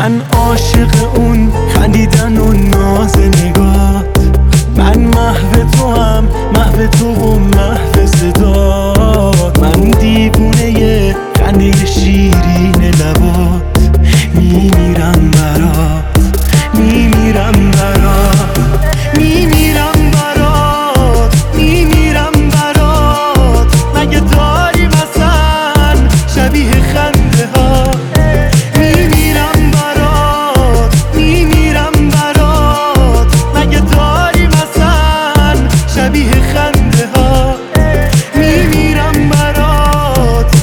من عاشق اون خندیدن و ناز نگات، من محو تو هم محو تو و محو صدات، من دیوونه خنده شیرین لبات، میمیرم برات، میمیرم برات، میمیرم برات، میمیرم برات. مگه داری مثلا شبیه خنده ها؟ میمیرم برات، میمیرم برات. مگه داری مثلا شبیه خنده ها؟ میمیرم برات.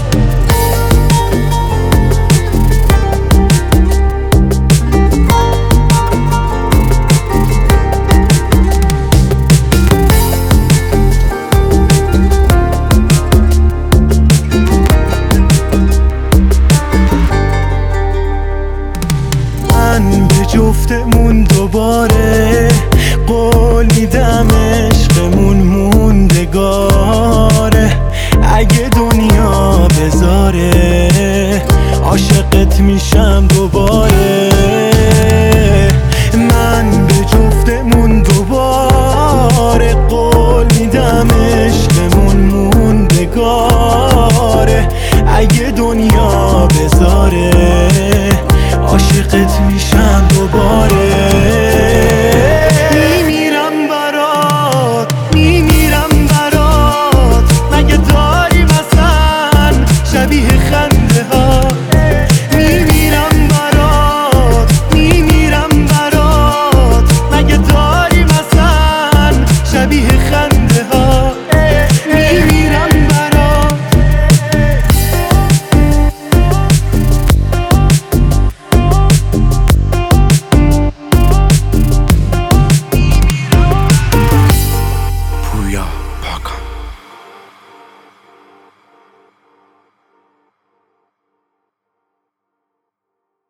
من به جفتمون دوباره قول میدم عشقمون موندگاره، اگه دنیا بذاره عاشقت میشم